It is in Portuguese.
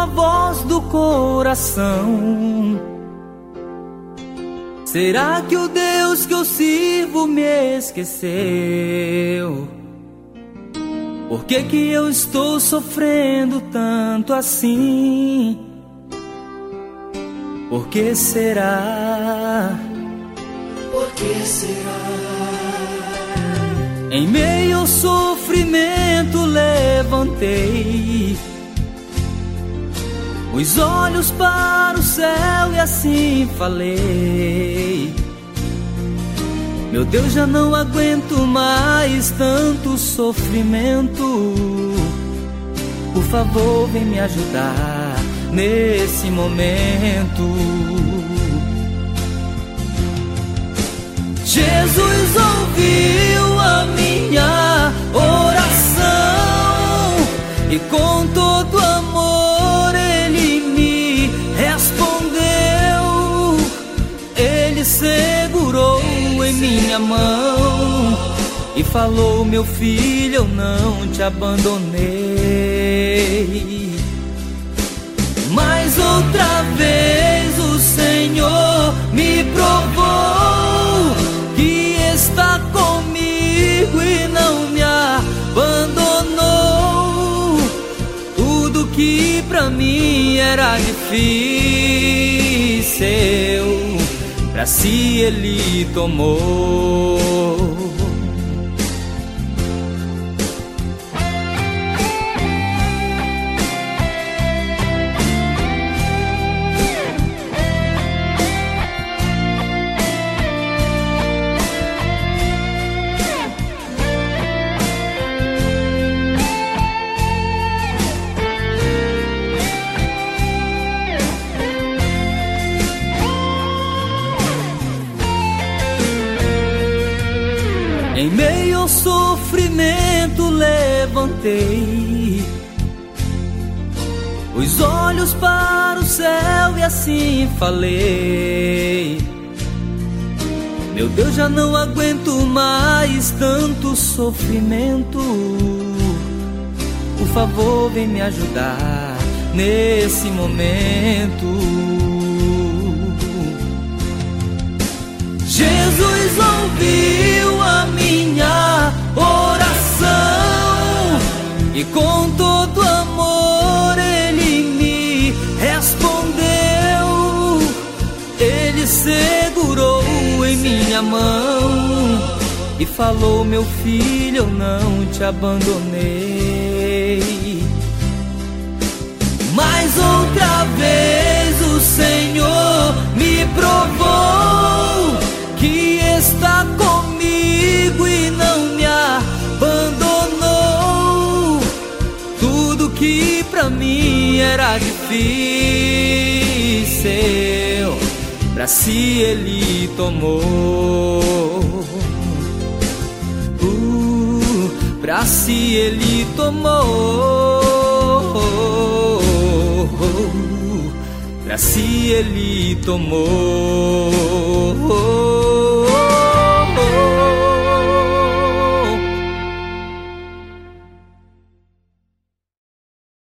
voz do coração. Será que o Deus que eu sirvo me esqueceu? Por que que eu estou sofrendo tanto assim? Por que será? Por que será? Em meio ao sofrimento levantei os olhos para o céu e assim falei: meu Deus, já não aguento mais tanto sofrimento. Por favor, vem me ajudar nesse momento. Jesus ouviu a minha oração e com todo amor Ele me respondeu. Ele segurou em minha mão e falou: meu filho, eu não te abandonei. Mas outra vez o Senhor me provou que está comigo e não me abandonou. Tudo que pra mim era difícil, pra si Ele tomou. Em meio ao sofrimento levantei os olhos para o céu e assim falei: meu Deus, já não aguento mais tanto sofrimento. Por favor, vem me ajudar nesse momento. Jesus ouviu a minha oração e com todo amor Ele me respondeu. Ele segurou em minha mão e falou: meu filho, eu não te abandonei. Mas outra vez o Senhor me provou que está comigo e não me abandonou. Tudo que pra mim era difícil, pra si Ele tomou. Pra si Ele tomou. Pra si Ele tomou.